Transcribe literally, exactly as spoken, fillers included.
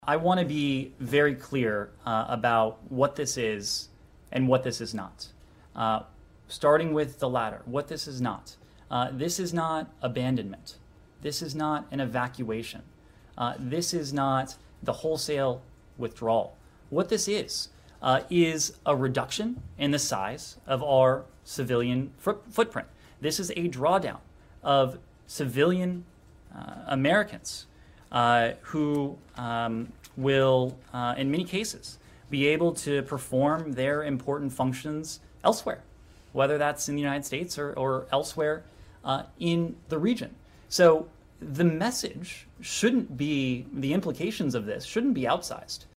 I want to be very clear uh, about what this is and what this is not. Uh, starting with the latter, what this is not. Uh, this is not abandonment. This is not an evacuation. Uh, this is not the wholesale withdrawal. What this is, uh, is a reduction in the size of our civilian foot- footprint. This is a drawdown of civilian uh, Americans uh, who um, will, uh, in many cases, be able to perform their important functions elsewhere, whether that's in the United States or, or elsewhere uh, in the region. So the message shouldn't be, the implications of this shouldn't be outsized.